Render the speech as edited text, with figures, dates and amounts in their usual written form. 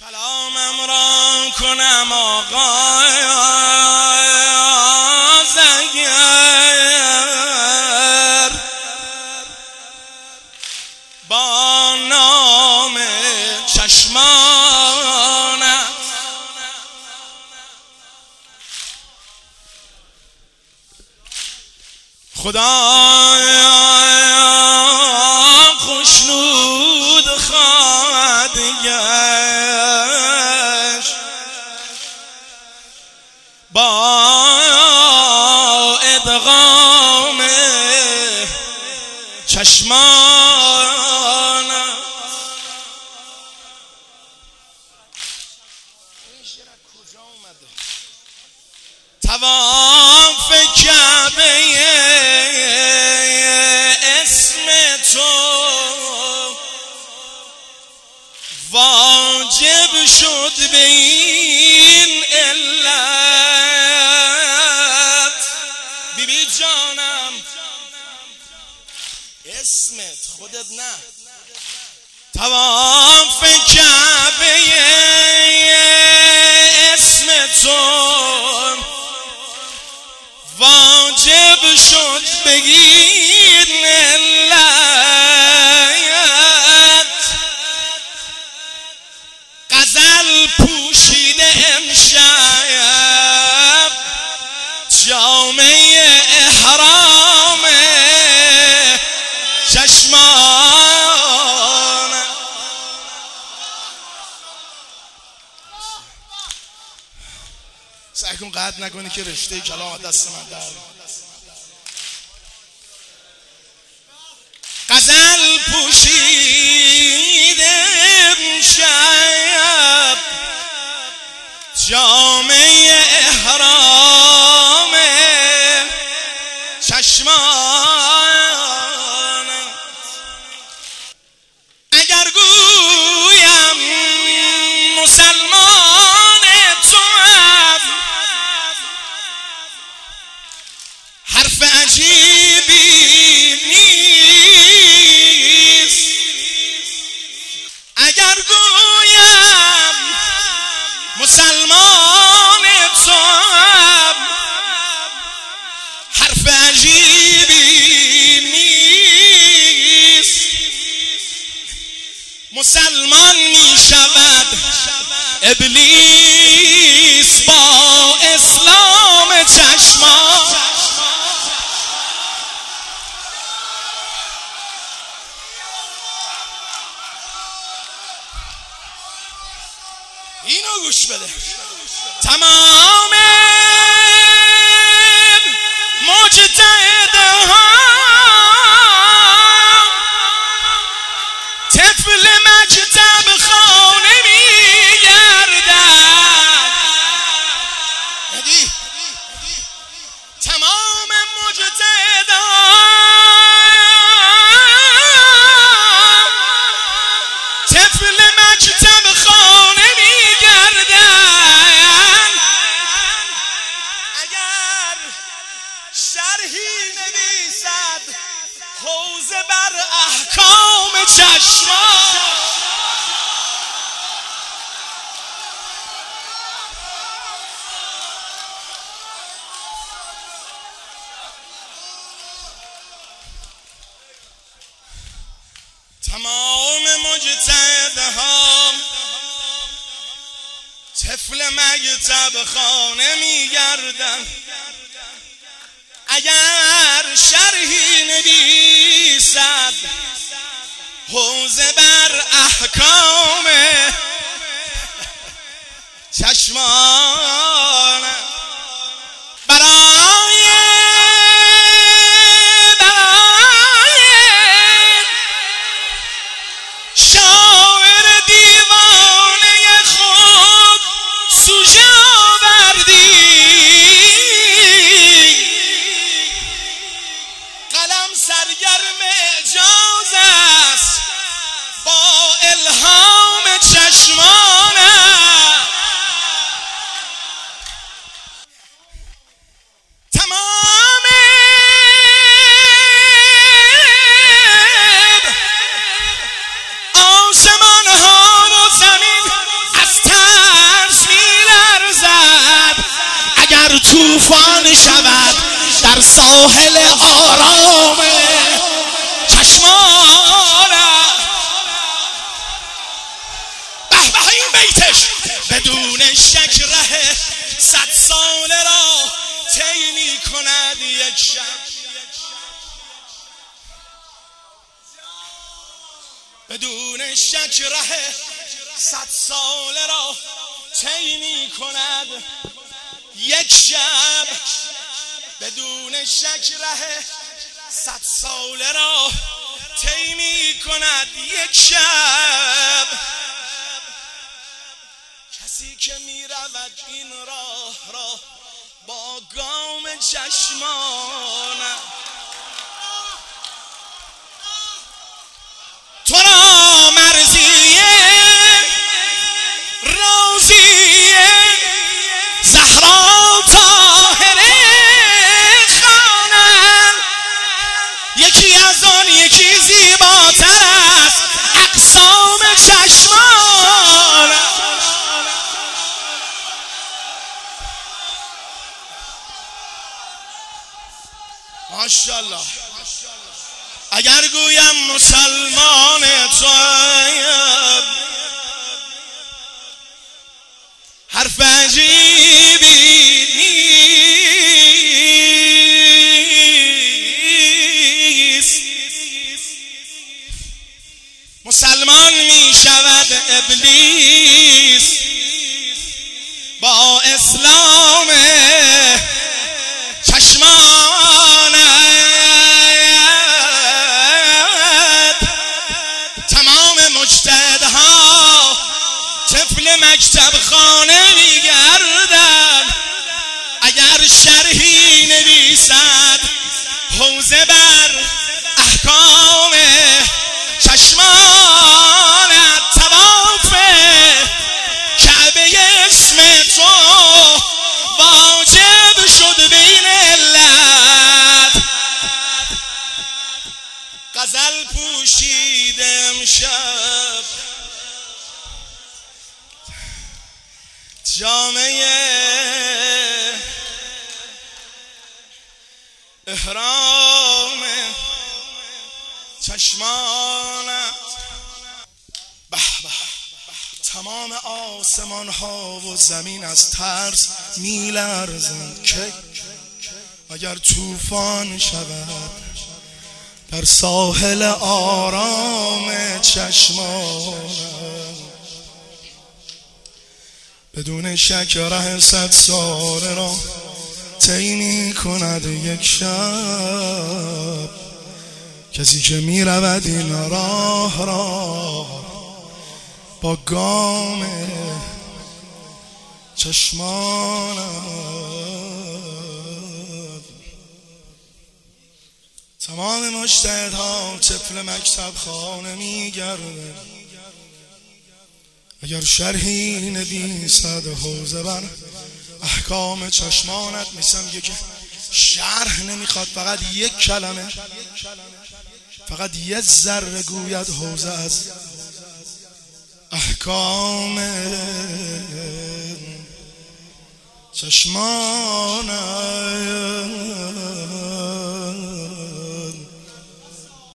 کلامم را کنم آغاز اگر با نام چشمانت خدایا خوشنود خواهد گشت با ادغام چشمانت. طواف کعبه اسم تو واجب شد به این علت. بیبی جانم اسمت خودت نه. طواف کعبه اسم تو واجب شد به این علت. غزل پوشیده امشب جامه احرام چشمان. سعی کن قطع نکنی که رشته کلام دست من در. غزل پوشیده امشب جامه احرام چشمان. اگر گویم مسلمان توام حرف عجیبی نیست. اگر گویم مسلمان توام حرف عجیبی نیست. مسلمان می شود ابلیس با اسلام چشمان. اینو گوش بده. تمام مجتهدها طفل مکتب خانه میگردن. تمام مجتهدها طفل مکتب خانه میگردن. اگر شرحی نویسد حوزه بر احکام چشمان. تمام مجتهدها طفل مکتب خانه میگردن. اگر شرحی نویسد حوزه بر احکام چشمان. برای شاعر دیوانه خود سوژه آوردی. قلم سرگرم اعجاز است با الهام چشمان. طوفان شود در ساحل آرام چشمانت. به به این بیتش بدون شک ره 100 ساله را طی می کند یک شب. بدون شک ره 100 ساله را طی می کند یک شب. بدون شک ره 100 ساله را طی می کند یک شب. کسی که می رود این راه را با گام چشمانم، تو را مرضیه روزیه زهرا طاهره خوانند. یکی از آن یکی زیباتر است اقسام چشمان. ماشاءالله. اگر گویم مسلمان طیب حرف عجیبی نیست. مسلمان می شود ابلیس با اسلام چشمانت. تمام مجتهدها طفل مکتب خانه می گردند. اگر شرحی نویسد حوزه بر احکام چشمانت. طواف کعبه اسم تو واجب شد بین علت. غزل پوشید امشب جامعه احرام چشمانت. به به تمام آسمان ها و زمین از ترس می لرزند که اگر طوفان شود در ساحل آرام چشمانت. بدون شک ره 100 ساله را طی می کند یک شب. کسی که می رود این راه را با گام چشمانت. تمام مجتهدها طفل مکتب خانه می گردند. اگر شرحی نویسد حوزه بر احکام چشمانت. میگه که شرح نمیخواد، فقط یک کلمه، فقط یه ذره گوید حوزه از احکام چشمانت.